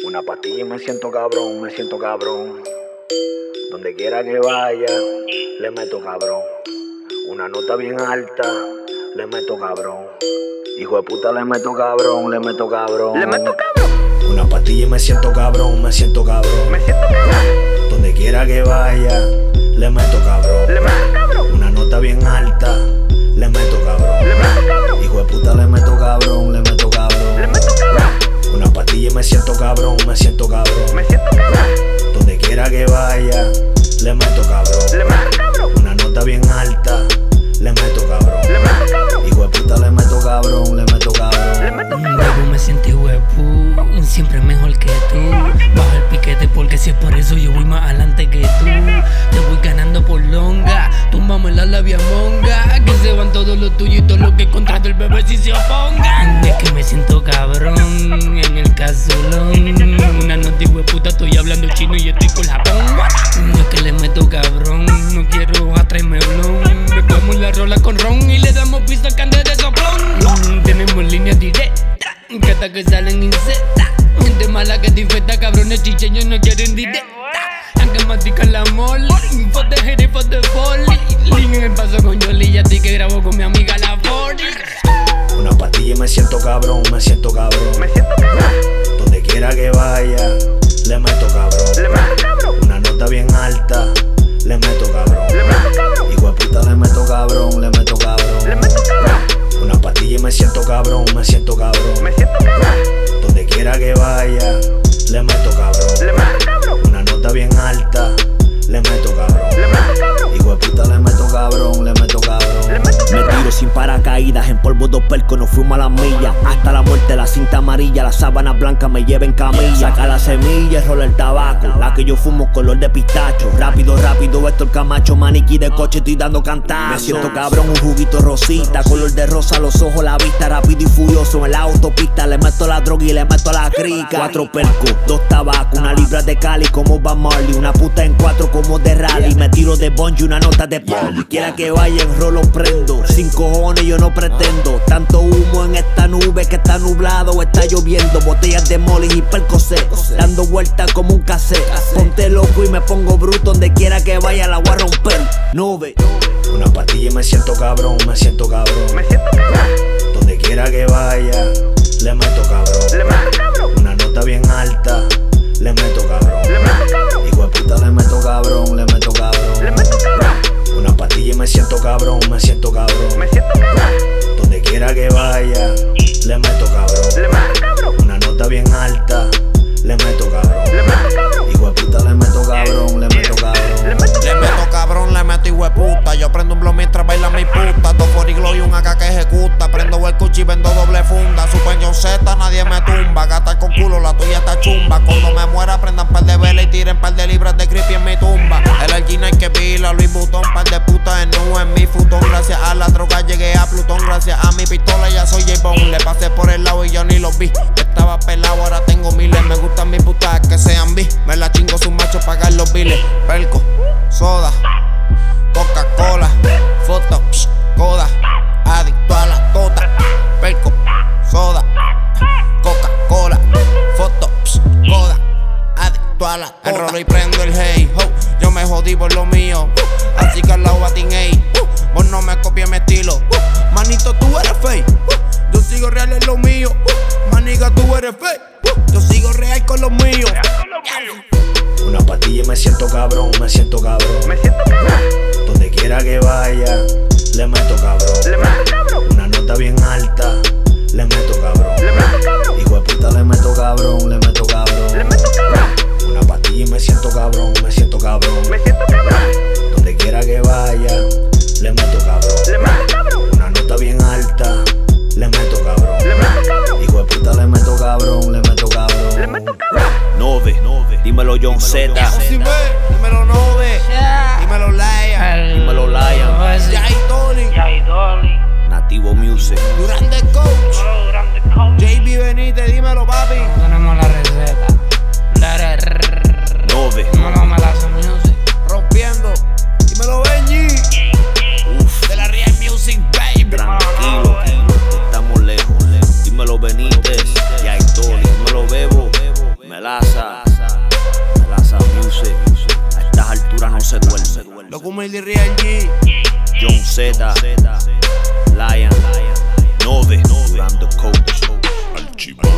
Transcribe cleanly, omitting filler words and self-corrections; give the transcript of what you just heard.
Una pastilla y me siento cabrón, me siento cabrón. Donde quiera que vaya, le meto cabrón. Una nota bien alta, le meto cabrón. Hijo de puta, le meto cabrón, le meto cabrón. Le meto cabrón. Una pastilla y me siento cabrón, me siento cabrón. Me siento cabrón. Donde quiera que vaya, le meto cabrón. Le meto cabrón. Una nota bien alta, le meto cabrón. Le meto cabrón. Hijo de puta, le meto cabrón, le meto cabrón. Le meto cabrón. Una pastilla y me siento cabrón, me siento cabrón. Me siento cabrón. Donde quiera que vaya, le meto cabrón. Le meto cabrón. Una nota bien alta, le meto cabrón. Le meto cabrón. Hijo de puta, le meto cabrón, le meto cabrón. Le meto cabrón. Luego me siento huepu, siempre mejor que tú. Baja el piquete porque si es por eso yo voy más adelante que tú. Te voy ganando por longa, túmbame la labia monga. Que se van todos los tuyos y todos los que contra el bebé si se opongan. Es que me siento cabrón en el casulón. Una nota hueputa, estoy hablando chino y estoy con Japón. No es que le meto cabrón, no quiero atraerme blon. Mezclamos la rola con ron y le damos pista cande de soplón. Tenemos líneas directas que hasta que salen insectas. Gente mala que te infecta, cabrones chicheños no quieren directa. Aunque mastican la mole, info de jerez, info de poli. Link en el paso con Yoli y a ti que grabo con mi amiga la 40. Una pastilla y me siento cabrón, me siento cabrón. Me siento cabrón. Donde quiera que vaya, le meto cabrón. Le meto cabrón. Una nota bien alta, le meto cabrón. Le meto cabrón. Hijo de puta, le meto cabrón, le meto cabrón. Le meto cabrón. Una pastilla y me siento cabrón, me siento cabrón. Me siento cabrón. Donde quiera que vaya, le meto cabrón. Le meto cabrón. Una nota bien alta, le meto cabrón. Le meto cabrón. Hijo de puta, le meto cabrón, le meto cabrón. Le meto Me cabrón. tiro sin paracaídas, en polvo dos percos, nos fuimos a las millas. Hasta la muerte, la cinta amarilla, la sábana blanca me lleva en camilla. Saca la semilla, rola el tabaco, la que yo fumo color de pistacho. Rápido, rápido, esto el Camacho, maniquí de coche, estoy dando cantazos. Me siento cabrón, un juguito rosita, color de rosa, los ojos, la vista, rápido y furioso. En la autopista le meto la droga y le meto la crica. 4 percos, 2 tabacos, una libra de Cali como Van Marley. Una puta en 4 como de rally, me tiro de bungee, una nota de poli. Quiera que vaya en rolo prendo, 5 cojones yo no pretendo. Tanto humo en esta nube que está nublado o está lloviendo. Botellas de Molly y Percocet, dando vueltas como un cassette. Ponte loco y me pongo bruto, donde quiera que vaya la voy a romper. Nube. Una pastilla y me siento cabrón, me siento cabrón. Me siento cabrón. Donde quiera que vaya, le meto cabrón. Le meto cabrón. Una nota bien alta, le meto cabrón. Le meto cabrón. Hijo de puta, le meto cabrón, le meto cabrón. Le meto cabrón. Una pastilla y me siento cabrón, me siento cabrón. Me siento cabrón. Donde quiera que vaya, le meto cabrón. Le meto cabrón. Una nota bien alta, le meto cabrón. Le meto cabrón. Hijo de puta, le meto cabrón, le meto Le cabrón. meto Le meto cabrón, le meto hijueputa. Yo prendo un blow mientras baila mi puta. 2 foriglo y un AK que ejecuta. Prendo el cuchi y vendo doble funda. Super John Z, nadie me tumba. Gata con culo, la tuya está chumba. Cuando me muera, prendan par de velas y tiren par de libras de creepy en mi tumba. El Algina hay que pila, Luis Butón, par de putas en nube en mi futón. Gracias a la droga llegué a Plutón. Gracias a mi pistola ya soy J-Bone. Le pasé por el lado y yo ni los vi. Estaba pelado, ahora tengo miles. Me gustan mis putas que sean bis. Me la chingo sus machos, pagar los biles. Perco, soda, Coca-Cola, foto, coda, adicto a la tota. Perco, soda, Coca-Cola, foto, coda, adicto a la tota. Enrolo y prendo el hey ho, yo me jodí por lo mío. Así que al lado batin ey, vos no me copies mi estilo. Manito, tú eres fake, yo sigo real en lo mío. Maniga, tú eres fake, yo sigo real con lo mío. Una pastilla y me siento cabrón, me siento cabrón. Me siento cabrón. Donde quiera que vaya, le meto cabrón. Le meto cabrón. Una nota bien alta, le meto cabrón. Le meto cabrón. Hijo de puta, le meto cabrón, le meto Le cabrón. meto cabrón. Una pastilla y me siento cabrón, me siento cabrón. Me siento cabrón. Donde quiera que vaya, le meto cabrón. Le meto cabrón. Una nota bien alta, le meto cabrón. Le meto cabrón. Hijo de puta, le meto cabrón, le meto cabrón. Le meto cabrón. Nove, dímelo John Z, Si ve, dímelo Nove, dímelo Laia, dímelo Lion, Jay Tony, Nativo Music. Durán de Coach, JB Benítez, dímelo papi. Tenemos la receta. Nove, No me la hace music. Rompiendo, dímelo Benji, de la Real Music Baby. tranquilo, estamos lejos. Dímelo Benítez, y Tony, dímelo Bebo, me la Melaza Music. A estas alturas no se duerme. Loco Humilde y Real G. John Z, Lion, Nove, Durando Coach.